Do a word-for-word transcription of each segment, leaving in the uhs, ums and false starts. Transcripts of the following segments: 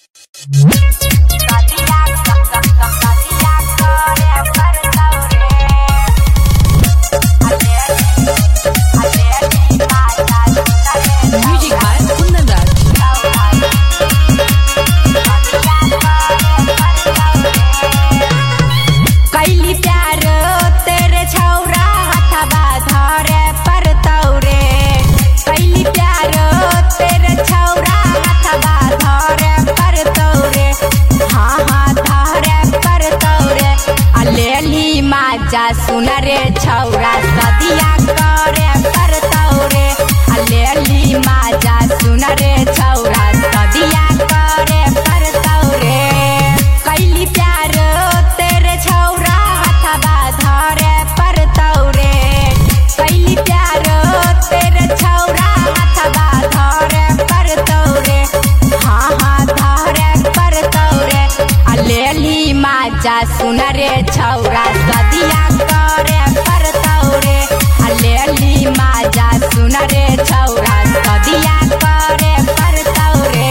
जा सुन रे छौरा सदिया करे परतौरे लेली माजा सुन रे छौरा सदिया करे परतौरे कैली प्यार तेरे छौरा हथवा धरे परतौरे कैली प्यार तेरे छौरा हथवा धरे परतौरे हाँ हाँ धरे परतौरे लेली माजा सुन रे छौरा सदिया करे परतौरे लेली माजा सुन रे छौरा सदिया करे परतौरे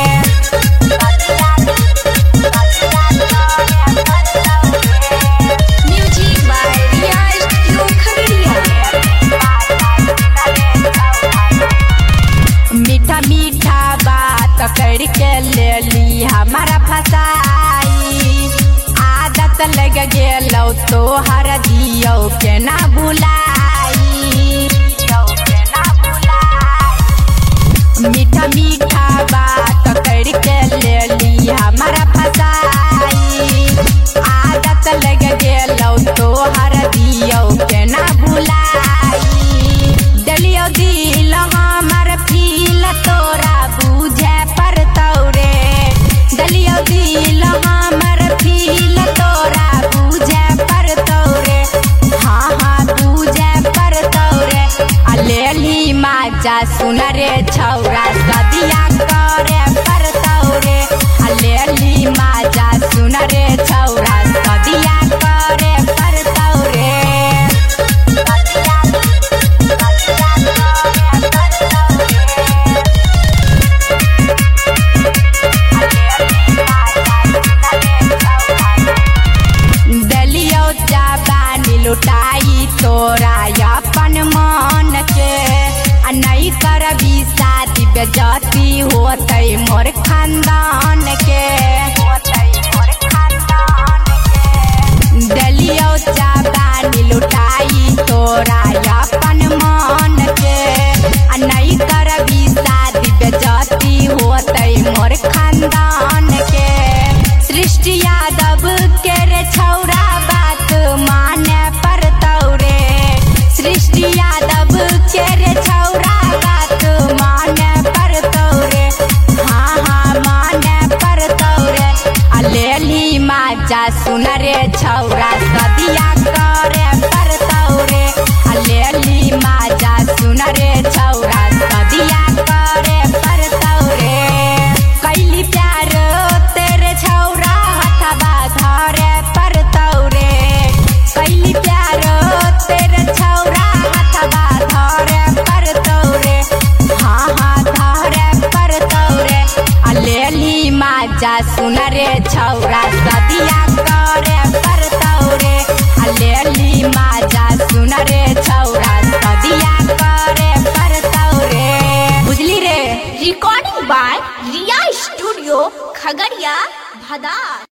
म्यूजिक बाय रियाज खगड़िया। मीठा मीठा बात करके लेली हमारा फसाई आदत लग गेलौ तोहर दियौ के ना भुलाई मीठा मीठा बात करके लेली हमारा फसाई आदत लग गेलौ तोहर दियौ के ना भुलाई दलियो दिल हमर फील तोरा बुझे परतौरे दलियो दिल हमर फील तोरा बुझे परतौरे हाँ हाँ बुझे परतौरे लेली माजा सुन रे छौरा सदिया करे परतौरे लेली माजा सुन रे छौरा सदिया करे परतौरे दलियो जाबानी लुटाई तोरा अपन मन के नहीं करबी शादी बेजती होतै मोर खानदान के दलियो जाबानी लुटाई तोरा अपन मन के नहीं करबी शादी बेजती होतै मोर खानदान के सृष्टि यादव के रे छौरा बात माने परतौरे सृष्टि यादव के रे छौरा बात माने परतौरे हाँ हाँ माने परतौरे लेली माजा सुन रे छौरा सदिया करे परतौरे लेली माजा सुन रे छौरा सदिया करे परतौरे कैली प्यार तेरे छौरा हथवा धरे परतौरे कैली प्यार तेरे छौरा हथवा धरे परतौरे हाँ हाँ धरे परतौरे लेली माजा सुन रे छौरा सदिया करे परतौरे लेली माजा सुन रे छौरा सदिया करे परतौरे बुझली रे। Recording by Riya studio Khagaria भदार।